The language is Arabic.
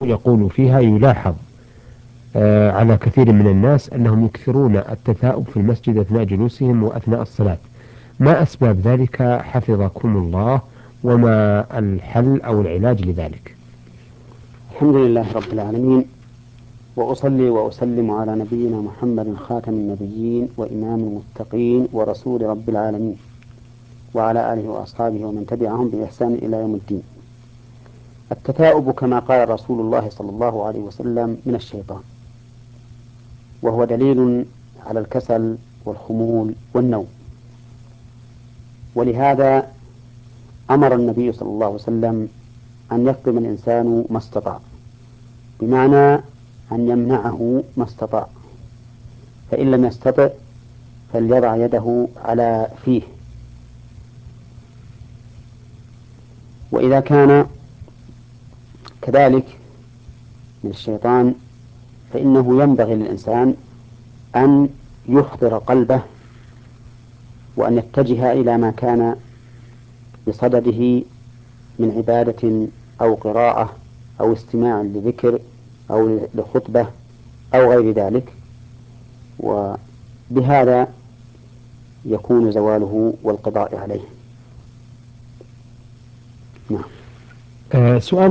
يقول فيها يلاحظ على كثير من الناس أنهم يكثرون التثاؤب في المسجد أثناء جلوسهم وأثناء الصلاة. ما أسباب ذلك حفظكم الله؟ وما الحل أو العلاج لذلك؟ الحمد لله رب العالمين، وأصلي وأسلم على نبينا محمد خاتم النبيين وإمام المتقين ورسول رب العالمين، وعلى آله وأصحابه ومن تبعهم بإحسان إلى يوم الدين. التثاؤب كما قال رسول الله صلى الله عليه وسلم من الشيطان، وهو دليل على الكسل والخمول والنوم. ولهذا أمر النبي صلى الله عليه وسلم أن يخدم الإنسان ما استطاع، بمعنى أن يمنعه ما استطاع، فإن لم يستطع فليضع يده على فيه. وإذا كان كذلك من الشيطان فإنه ينبغي للإنسان أن يحضر قلبه وأن يتجه إلى ما كان بصدده من عبادة أو قراءة أو استماع لذكر أو لخطبة أو غير ذلك، وبهذا يكون زواله والقضاء عليه. نعم. سؤال